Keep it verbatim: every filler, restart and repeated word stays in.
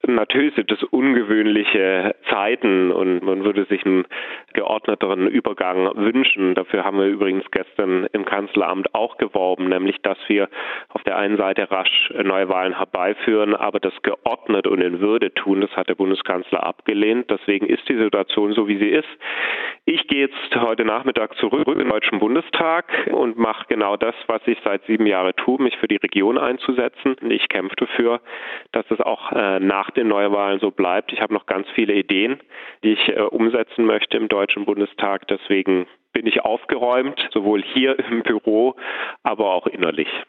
Natürlich sind es ungewöhnliche Zeiten und man würde sich einen geordneteren Übergang wünschen. Dafür haben wir übrigens gestern im Kanzleramt auch geworben, nämlich dass wir auf der einen Seite rasch Neuwahlen herbeiführen, aber das geordnet und in Würde tun. Das hat der Bundeskanzler abgelehnt. Deswegen ist die Situation so, wie sie ist. Ich gehe jetzt heute Nachmittag zurück in den Deutschen Bundestag und mache genau das, was ich seit sieben Jahren tue, mich für die Region einzusetzen. Ich kämpfe dafür, dass es auch äh, nach den Neuwahlen so bleibt. Ich habe noch ganz viele Ideen, die ich äh, umsetzen möchte im Deutschen Bundestag. Deswegen bin ich aufgeräumt, sowohl hier im Büro, aber auch innerlich.